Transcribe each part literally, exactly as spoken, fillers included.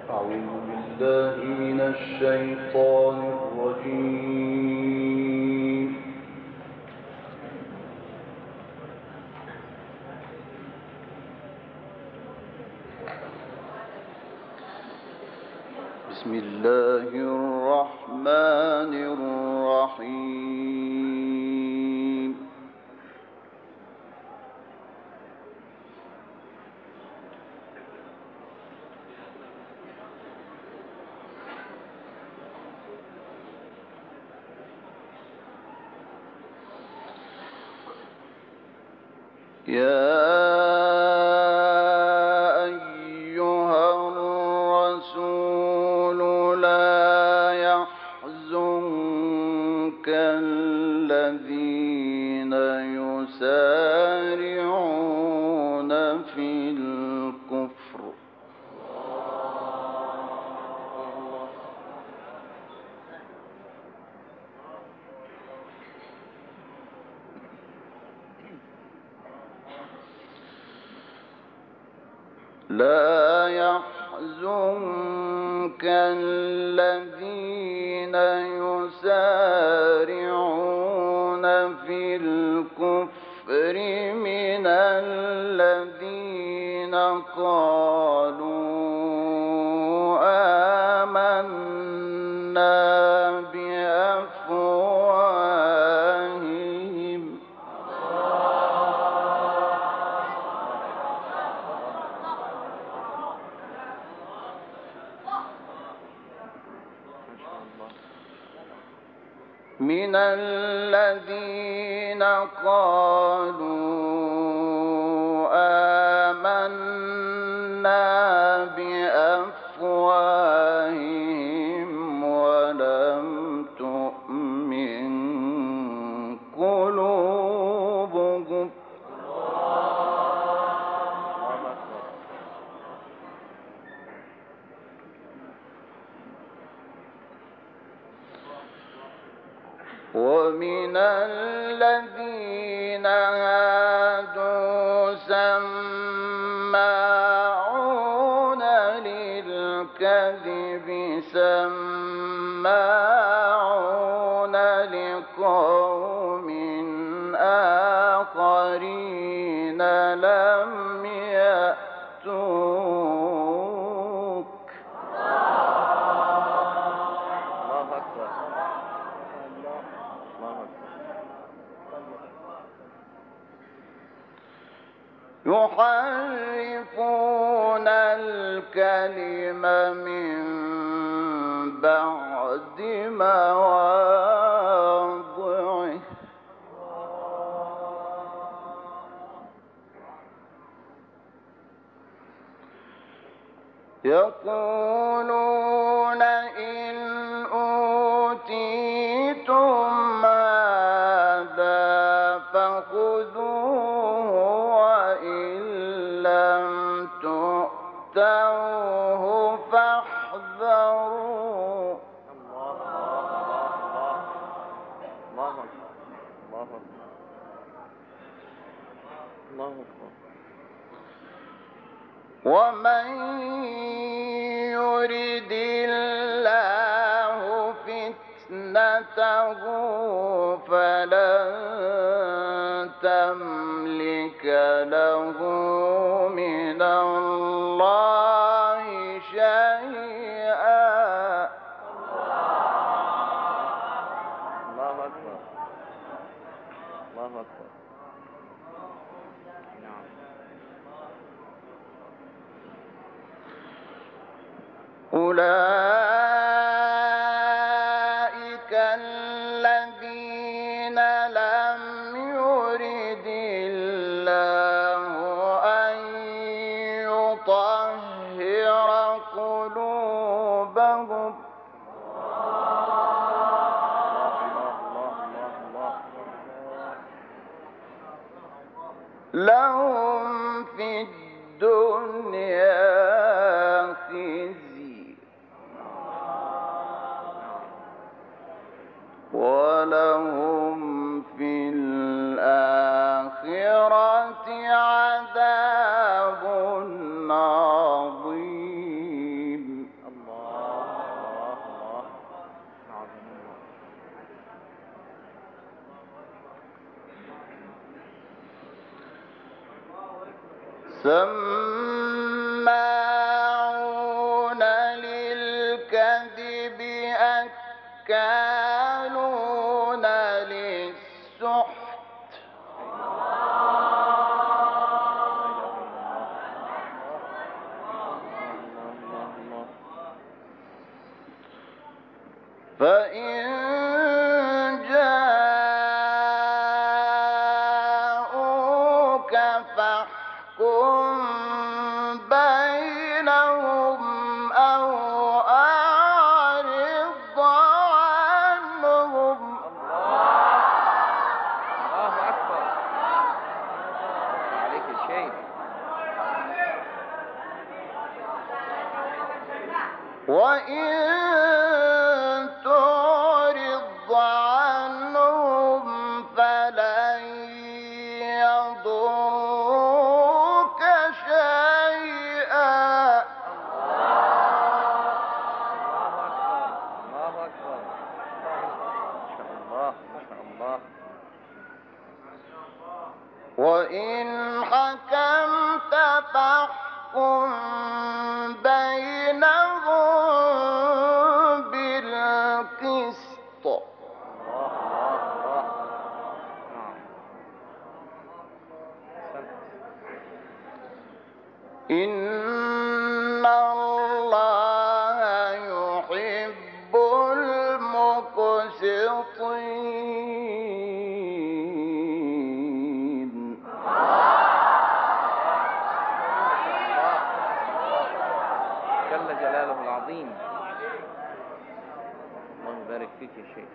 أعوذ بالله من الشيطان الرجيم. بسم الله الرحمن الرحيم. يا أيها الرسول لا يحزنك الذين يسارعون في الكفر لا يحزنك الذين يسارعون في الكفر من الذين قالوا آمنا بأفواههم من الذين قالوا آمنا بأفواههم ولم تؤمن قلوبهم ومن الذين هادوا سماعون للكذب سماعون لقوم آخرين لم يأتوك يحرفون الكلم من بعد مواضعه يقولون إن أوتيتم هذا فخذوه وإن لم تؤتوه فاحذروا ومن يرد الله فتنته فلن تملك له من الله شيئا. الله أكبر الله أكبر. أولئك الذين لم يرد الله أن يطهر قلوبهم لهم في الدنيا خزي ولهم في الآخرة عذاب عظيم. سماعون للكذب أكالون للسحت فإن جاءوك فاحكم بينهم أو أعرض عنهم. الله أكبر عليك الشيء. وإن تعرض عنهم فلن يضروك شيئا. الله أكبر. ما شاء الله. وإن حكمت فاحكم بينهم بالقسط. إن الله يحب المقسطين. جل جلاله العظيم. الله يبارك فيك يا شيخ.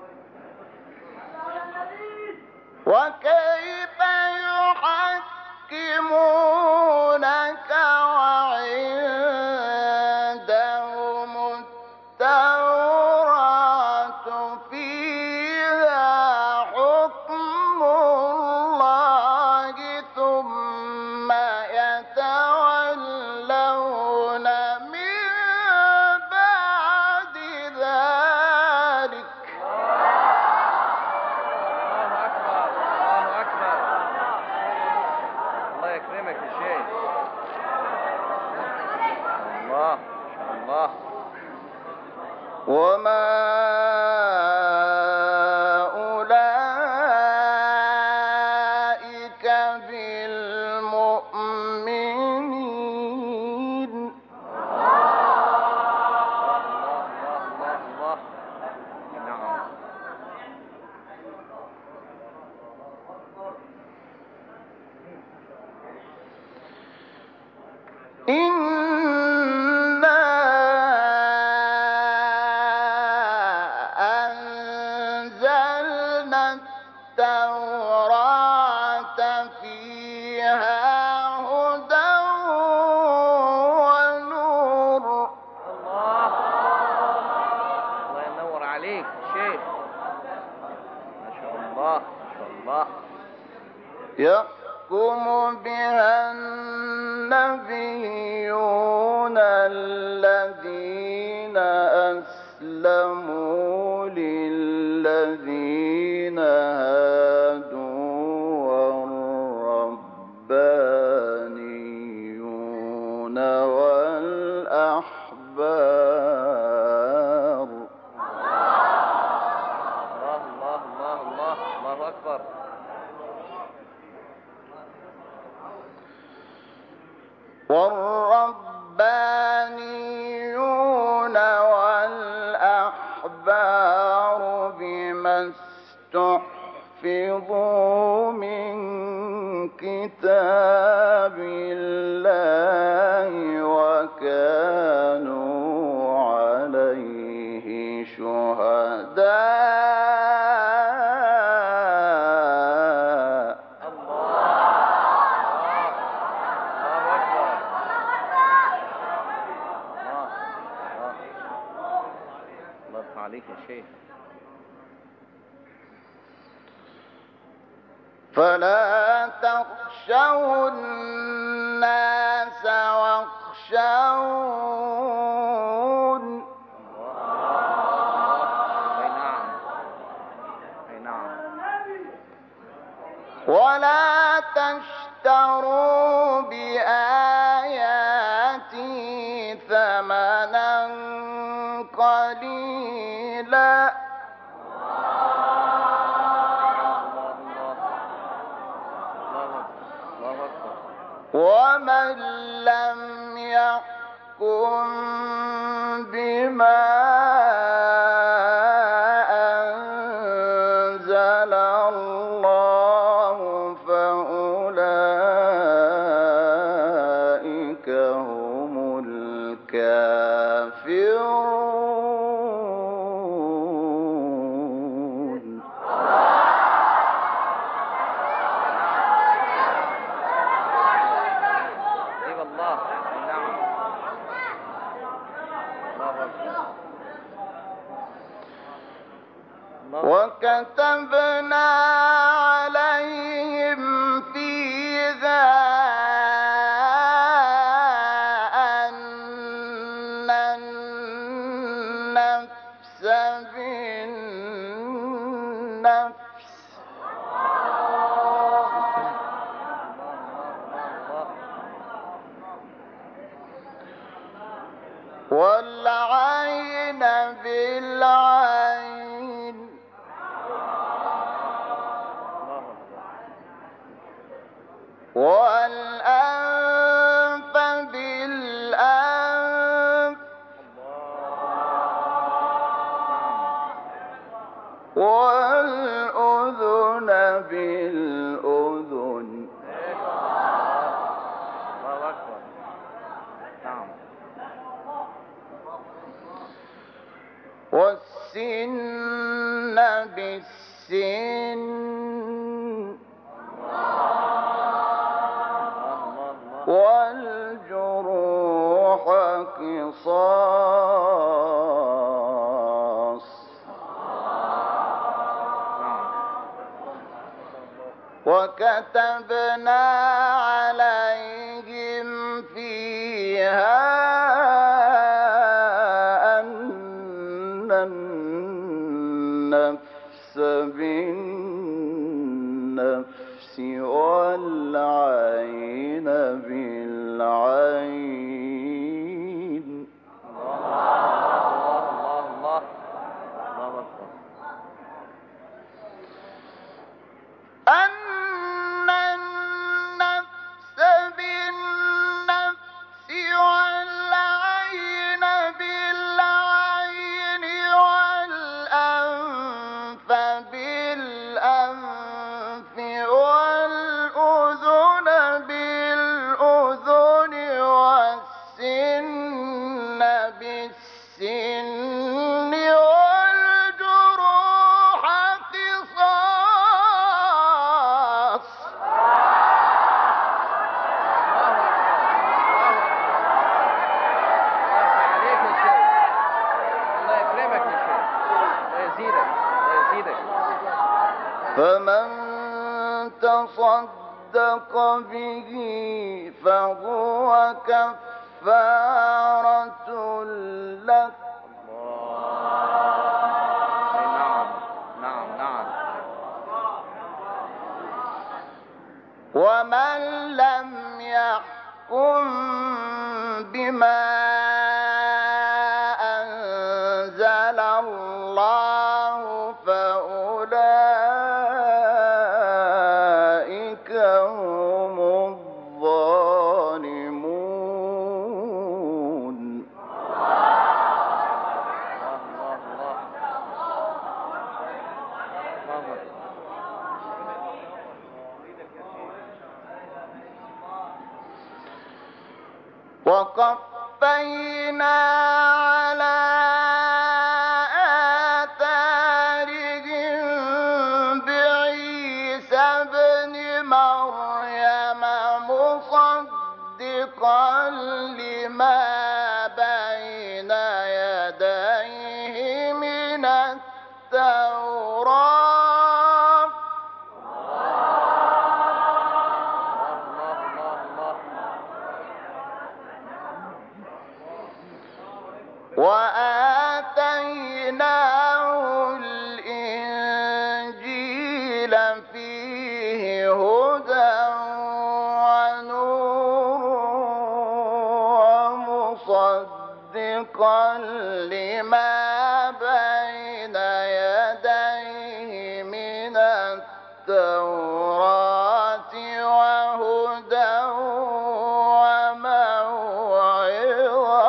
وكيف يحكمونك وعندهم التوراة فيها حكم الله ثم يتولون من بعد ذلك. الله يكرمك يا شيخ. الله ما شاء الله. وما أولئك بالمؤمنين. الله الله الله. نعم. إنا أنزلنا التوراة فيها هدى ونور. الله الله ينور عليك شيخ. ما شاء الله ما شاء الله. يحكم بها النبيون الذين أسلموا للذين هادوا والربانيون والأحبار. الله الله الله الله. الله أكبر. والربانيون والأحبار بما استحفظوا من كتاب الله وكانوا عليه شهداء. عليك يا شيخ. فلا تخشوا الناس واخشون. أي نعم أي نعم. ولا ولا تشتروا بآياتي ثمنا قليلا ومن لم يحكم بما أنزل الله فأولئك هم الكافرون. اي والله. نعم. الله أكبر. وكتبنا عليهم فيها أن النفس بالنفس والعين بالعين والأنف بالأنف والأذن بالأذن الله أكبر. نعم. والسن بالسن والجروح قصاص وكتبنا عليهم فيها أن النفس بالنفس والعين بالعين. الله الله الله أكبر. أن النفس بالنفس والعين بالعين والأنف بالأنف والأذن بالأذن والسن بالسن والجروح قصاص. عليك يا شيخ. الله يكرمك يا شيخ. الله يزيدك. الله يزيدك. فمن تصدق به فهو كفارة لك. نعم نعم نعم. ومن لم يحكم بما أنزل الله فأولئك هم الظالمون. الله الله الله. وقفينا على آثارهم بعيسى ابن مريم مصدقا لما بين يديه من التوراة وآتيناه الإنجيل فيه هدى مصدقا لما بين يديه من التوراة وهدى وموعظة.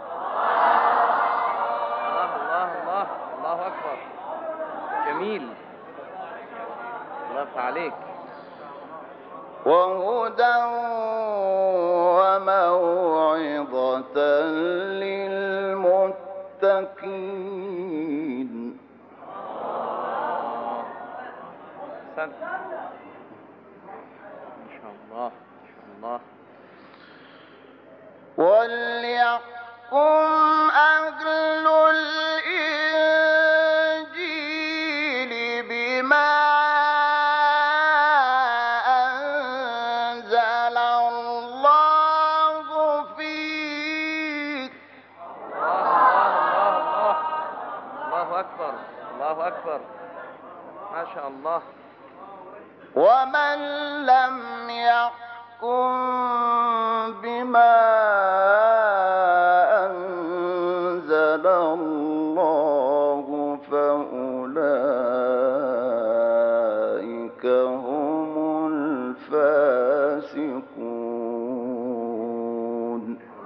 الله الله الله الله أكبر. جميل. الله يفتح عليك. وهدى وموعظة للمتقين. أحسنت. إن شاء الله إن شاء الله. وليحكم أهل الإنجيل بما أنزل الله فيه. الله الله الله الله أكبر الله أكبر. ما شاء الله. ومن لم يحكم بما أنزل الله فأولئك هم الفاسقون.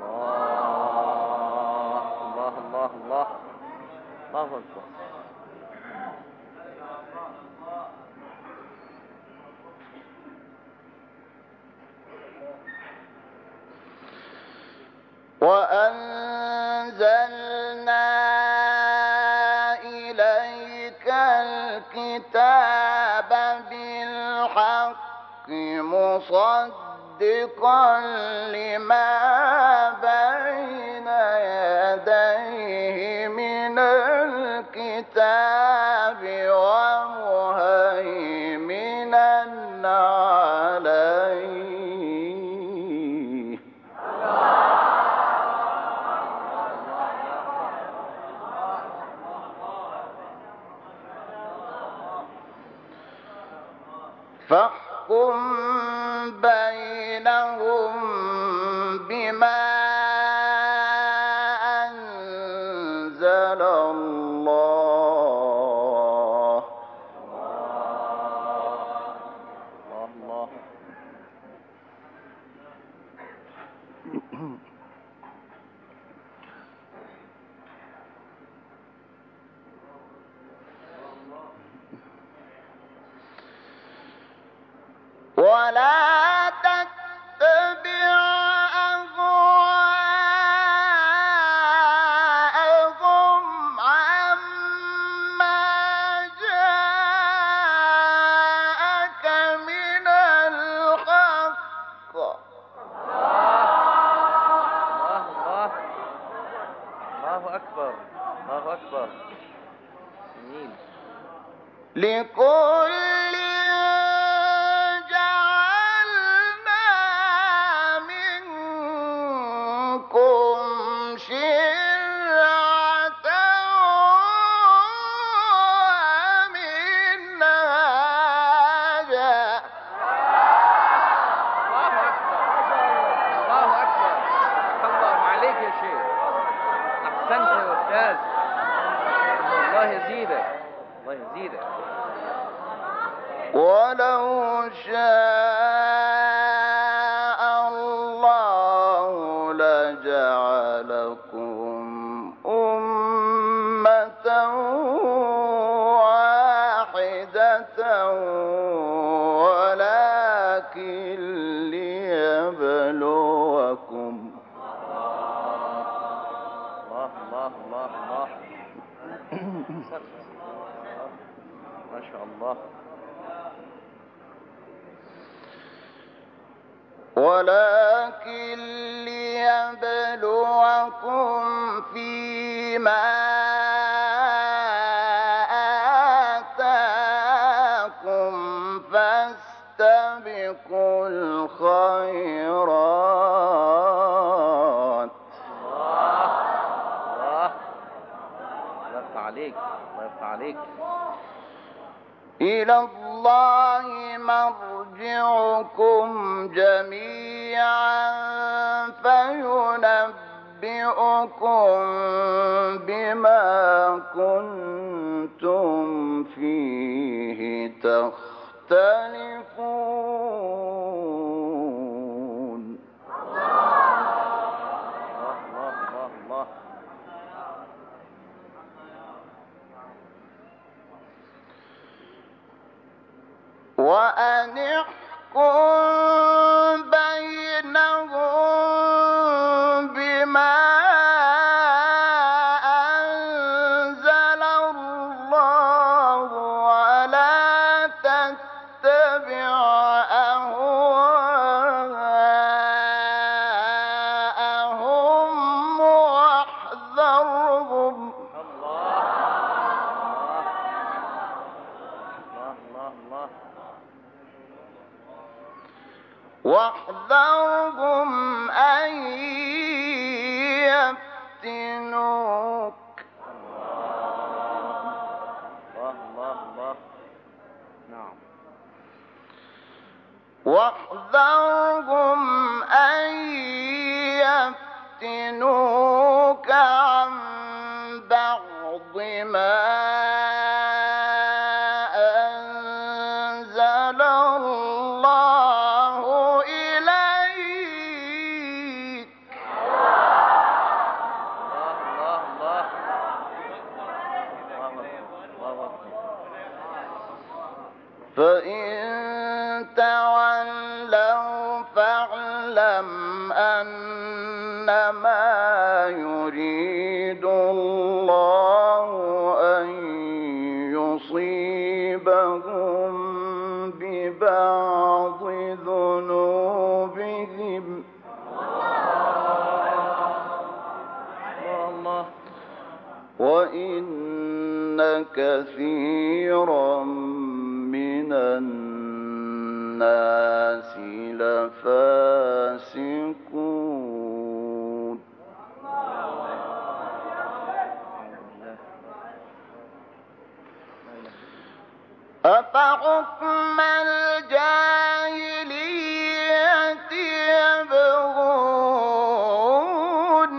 الله الله الله الله الله أكبر. وأنزلنا إليك الكتاب بالحق مصدقا لما بين يديه من الكتاب ومهيمنا عليه. فاحكم بينهم بما أنزل الله. الله الله. ولا تتبع أهواءهم عما جاءك من الحق. الله الله الله أكبر الله أكبر. جميل. لكل جعلنا منكم شرعة ومنهاجا. الله أكبر الله أكبر. الله عليك يا شيخ. أحسنت يا أستاذ. الله يزيدك الله يزيدك. ولو شاء الله لجعلكم أمة واحدة ولكن ليبلوكم. الله الله الله الله. ما شاء الله. ولكن ليبلوكم فيما آتاكم فاستبقوا الخيرات. الله الله. الله يفتح عليك الله يفتح عليك. إلى الله مرجعكم جميعا فينبئكم أنبئكم بما كنتم فيه تختلفون. الله الله الله. وأن احكم بينهم بما أنزل الله ولا تتبع أهواءهم واحذرهم واحذرهم أن يفتنوك. الله الله الله. نعم. واحذرهم أن يفتنوك عن بعض ما أنزل الله إليك. الله الله الله. فإن تولوا فاعلم أنما يريد الله أن يصيبهم ببعض ذنوبهم الله. وإن كثيرا من الناس لفاسقون. أفحكم الجاهلية يبغون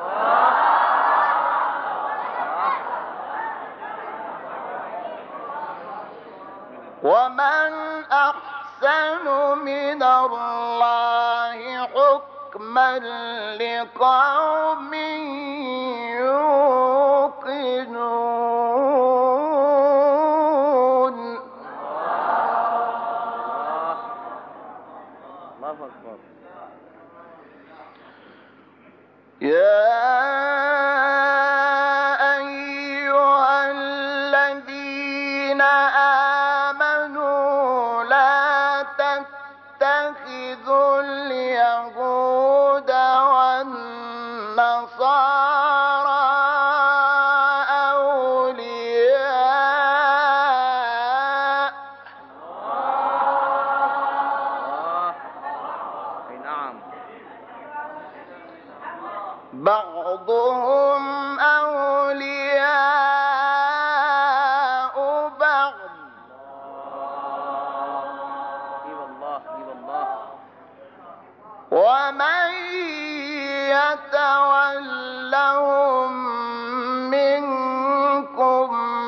ومن أحسن من الله حكما لقوم يوقنون. الله أكبر. يا أيها الذين آمنوا لا تتخذوا اليهود والنصارى أولياء أي نعم. بعضهم أولياء بعض إي والله إي والله. ومن يتولهم منكم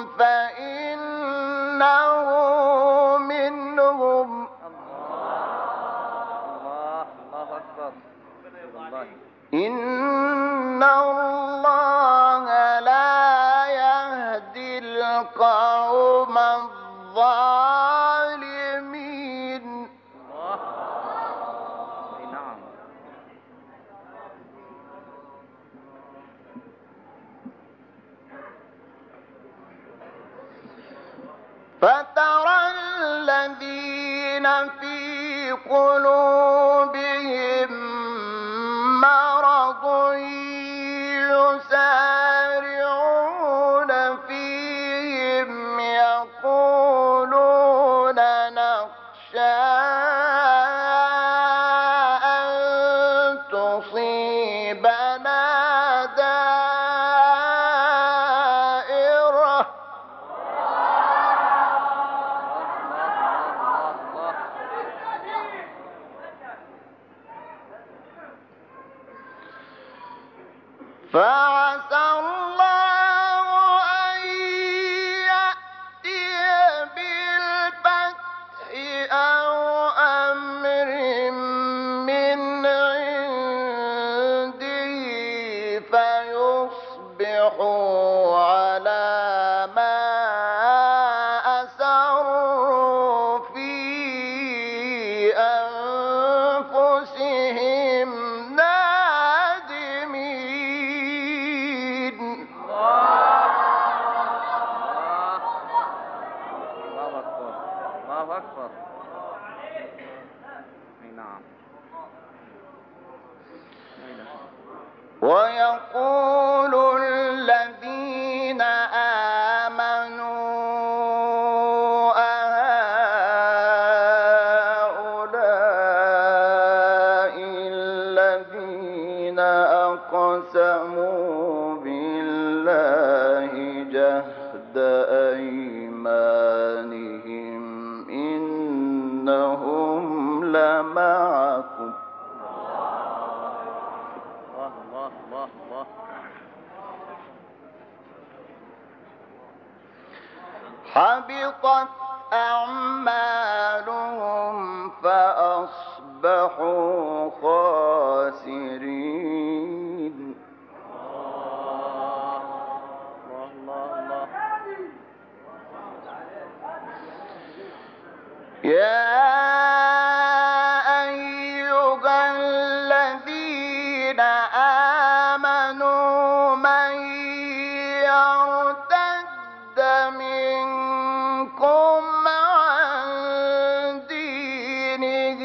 فإنه منهم. الله الله أكبر. والله. إن الله لا يهدي القوم الظالمين. الله. أي نعم. فترى الذين في قلوبهم مرض يسارعون فيهم يقولون نخشى أن تصيبنا دائرة فعسى الله أن يأتي بالفتح أو أمر من عنده فيصبحوا على ما أسروا في أنفسهم نادمين. الله أكبر، الله أكبر. أي نعم. ويقول الذين آمنوا أهؤلاء الذين أقسموا بالله جهد أيمانهم إنهم لمعكم. الله الله الله الله. حبطت أعمالهم فأصبحوا خاسرين. الله الله الله. يا أيها الذين آمنوا من يرتد منكم عن دينه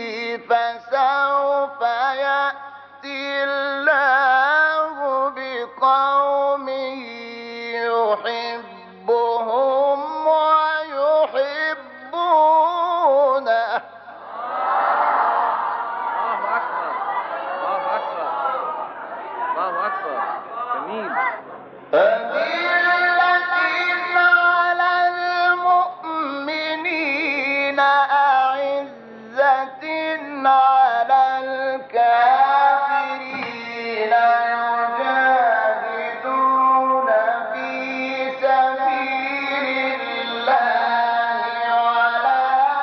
فسوف يأتي الله بقوم يحبهم ويحبونه. الله أكبر، الله أكبر، الله أكبر. جميل. أذلة على المؤمنين أعزة على الكافرين يجاهدون في سبيل الله ولا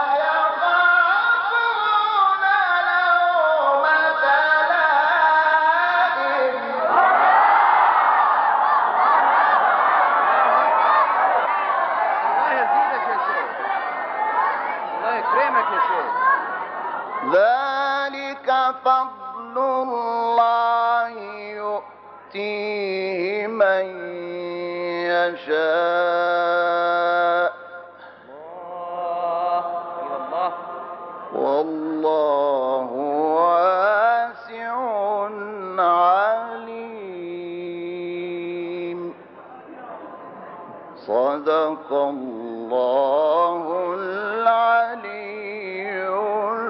يخافون لومة لائم. الله يزيدك يا شيخ، الله يكرمك يا شيخ. ذلك فضل الله يؤتيه من يشاء الله إلى الله. والله واسع عليم. صدق الله العلي